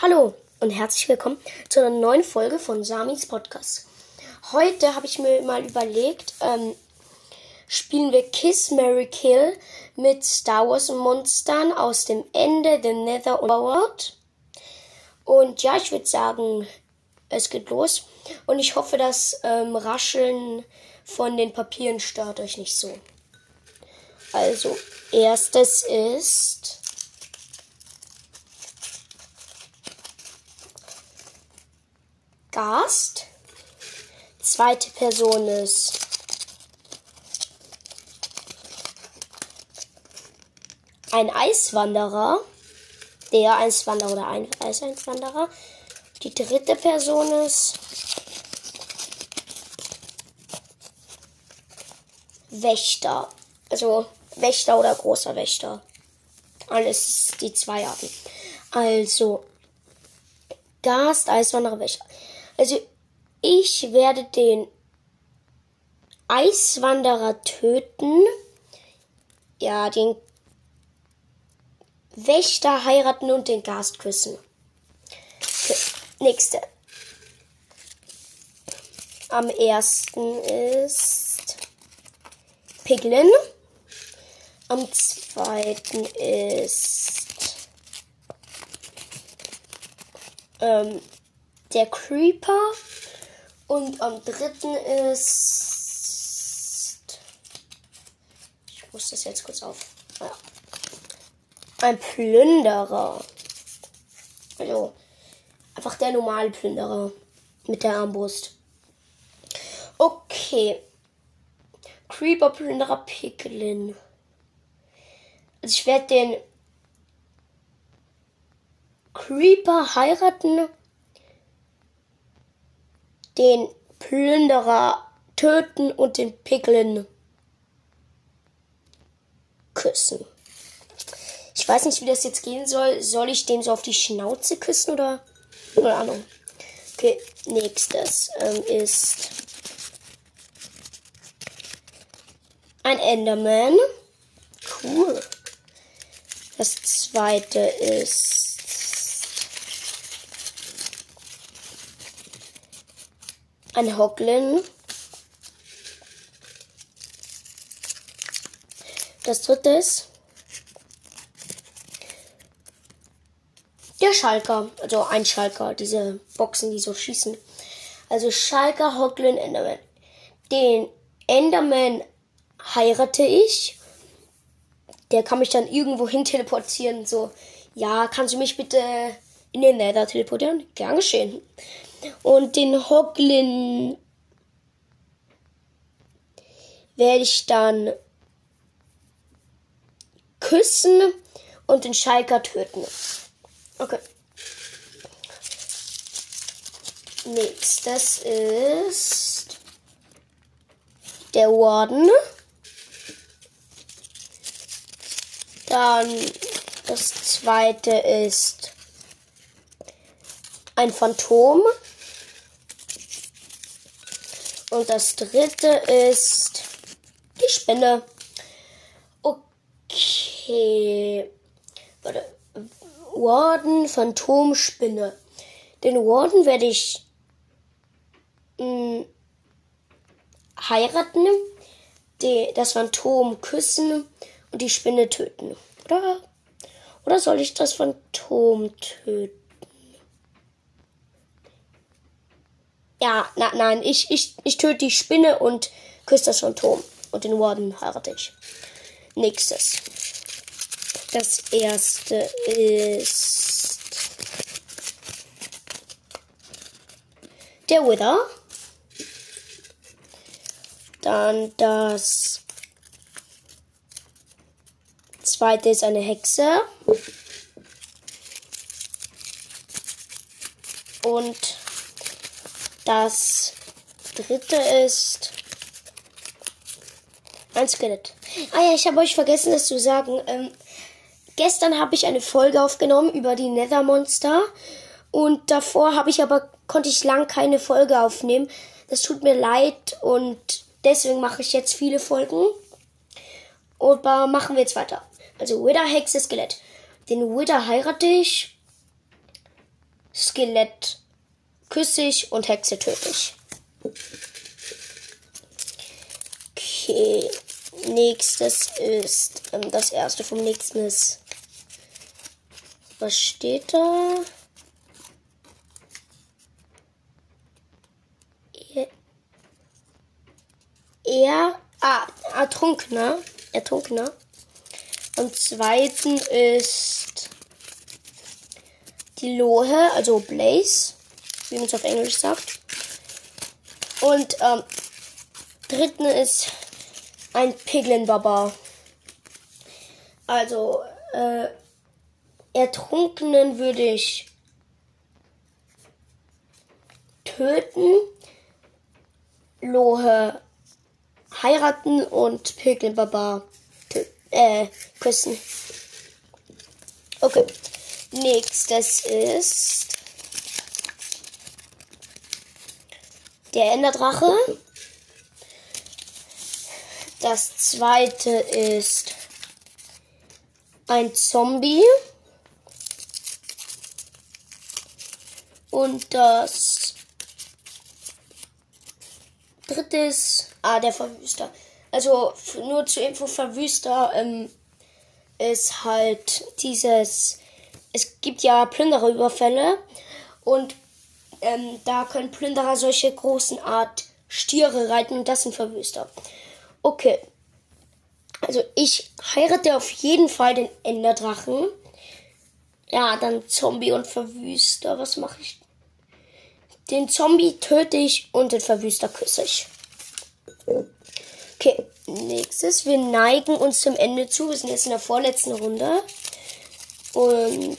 Hallo und herzlich willkommen zu einer neuen Folge von Samis Podcast. Heute habe ich mir mal überlegt, spielen wir Kiss, Marry, Kill mit Star Wars Monstern aus dem Ende, The Netherworld. Und ja, ich würde sagen, es geht los. Und ich hoffe, das Rascheln von den Papieren stört euch nicht so. Also, erstes ist Gast. Zweite Person ist ein Eiswanderer. Der Eiswanderer oder ein Eiswanderer. Die dritte Person ist Wächter. Also Wächter oder großer Wächter. Alles die zwei Arten. Also Gast, Eiswanderer, Wächter. Also ich werde den Eiswanderer töten. Ja, den Wächter heiraten und den Gast küssen. Okay, nächste. Am ersten ist Piglin. Am zweiten ist der Creeper. Und am dritten ist... Ich muss das jetzt kurz auf... Ja. Ein Plünderer. Also einfach der normale Plünderer mit der Armbrust. Okay. Creeper, Plünderer, Piglin. Also ich werde den Creeper heiraten, den Plünderer töten und den Piglin küssen. Ich weiß nicht, wie das jetzt gehen soll. Soll ich den so auf die Schnauze küssen oder? Keine Ahnung. Okay, nächstes ist ein Enderman. Cool. Das zweite ist ein Hoglin. Das dritte ist der Schalker. Also ein Schalker. Diese Boxen, die so schießen. Also Schalker, Hoglin, Enderman. Den Enderman heirate ich. Der kann mich dann irgendwo hin teleportieren. So, ja, kannst du mich bitte in den Nether teleportieren? Gern geschehen. Und den Hoglin werde ich dann küssen und den Schalker töten. Okay. Nächstes ist der Warden. Dann das zweite ist ein Phantom. Und das dritte ist die Spinne. Okay. Warte. Warden, Phantom, Spinne. Den Warden werde ich heiraten, das Phantom küssen und die Spinne töten. Oder soll ich das Phantom töten? Ja, nein, ich töte die Spinne und küsse das Phantom. Und den Warden heirate ich. Nächstes. Das erste ist der Wither. Dann das zweite ist eine Hexe. Und das dritte ist ein Skelett. Ah ja, ich habe euch vergessen, das zu sagen. Gestern habe ich eine Folge aufgenommen über die Nethermonster. Und davor konnte ich lang keine Folge aufnehmen. Das tut mir leid und deswegen mache ich jetzt viele Folgen. Aber machen wir jetzt weiter. Also Wither, Hexe, Skelett. Den Wither heirate ich. Skelett küsse ich und Hexe töte ich. Okay, nächstes ist, das erste vom nächsten ist, was steht da? Ertrunkener. Und zweiten ist die Lohe, also Blaze, wie man es auf Englisch sagt. Und dritten ist ein Piglin-Baba. Also, Ertrunkenen würde ich töten, Lohe heiraten und Piglin-Baba küssen. Okay. Nächstes ist der Enderdrache. Das zweite ist ein Zombie. Und das dritte ist der Verwüster. Also nur zur Info, Verwüster ist halt dieses, es gibt ja Plündererüberfälle und da können Plünderer solche großen Art Stiere reiten und das sind Verwüster. Okay, also ich heirate auf jeden Fall den Enderdrachen. Ja, dann Zombie und Verwüster. Was mache ich? Den Zombie töte ich und den Verwüster küsse ich. Okay, nächstes. Wir neigen uns zum Ende zu. Wir sind jetzt in der vorletzten Runde. Und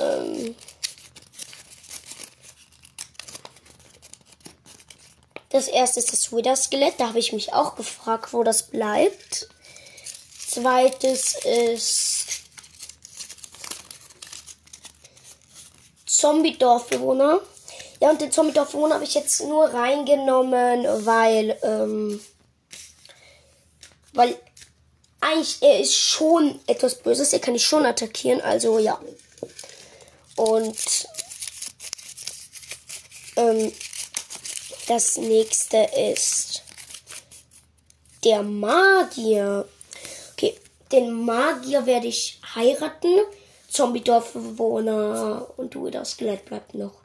das erste ist das Wither-Skelett. Da habe ich mich auch gefragt, wo das bleibt. Zweites ist Zombie-Dorfbewohner. Ja, und den Zombie-Dorfbewohner habe ich jetzt nur reingenommen, weil eigentlich er ist schon etwas Böses. Er kann dich schon attackieren, also ja. Und das nächste ist der Magier. Okay, den Magier werde ich heiraten. Zombie-Dorfbewohner und du, das Skelett bleibt noch.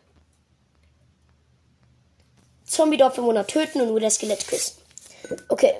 Zombie-Dorfbewohner töten und nur das Skelett küssen. Okay.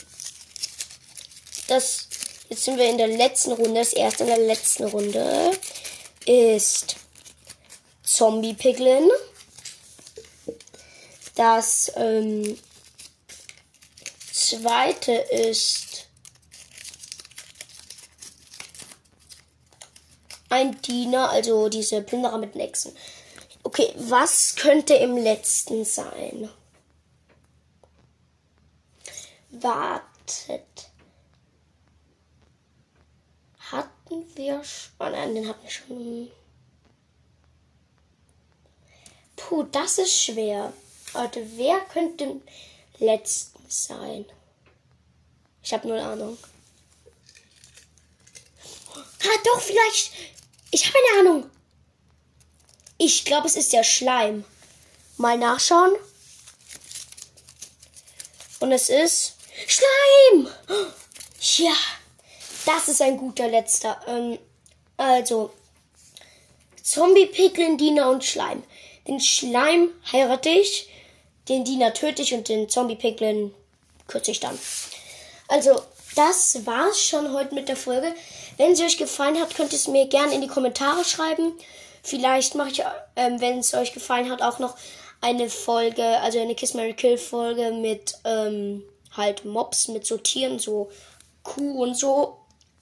Jetzt sind wir in der letzten Runde. Das erste in der letzten Runde ist Zombie-Piglin. Das zweite ist ein Diener, also diese Plünderer mit Nexen. Okay, was könnte im letzten sein? Wartet. Hatten wir schon? Oh nein, den hatten wir schon. Puh, das ist schwer. Warte, wer könnte im letzten sein? Ich habe null Ahnung. Doch, vielleicht. Ich habe eine Ahnung. Ich glaube, es ist der Schleim. Mal nachschauen. Und es ist Schleim. Ja, das ist ein guter letzter. Also, Zombie, Piglin, Diener und Schleim. Den Schleim heirate ich, den Diener töte ich und den Zombie, Piglin kürze ich dann. Also, das war's schon heute mit der Folge. Wenn sie euch gefallen hat, könnt ihr es mir gerne in die Kommentare schreiben. Vielleicht mache ich, wenn es euch gefallen hat, auch noch eine Folge, also eine Kiss, Marry, Kill Folge mit halt Mobs, mit so Tieren, so Kuh und so.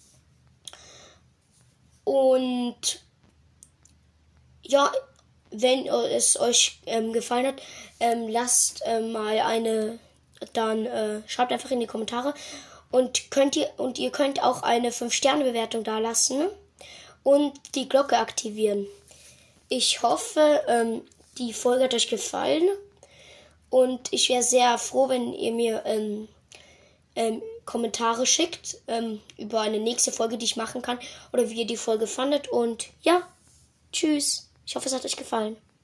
Und ja, wenn es euch gefallen hat, lasst mal eine, dann schreibt einfach in die Kommentare und ihr könnt auch eine 5-Sterne-Bewertung da lassen und die Glocke aktivieren. Ich hoffe, die Folge hat euch gefallen und ich wäre sehr froh, wenn ihr mir Kommentare schickt über eine nächste Folge, die ich machen kann oder wie ihr die Folge fandet und ja, tschüss. Ich hoffe, es hat euch gefallen.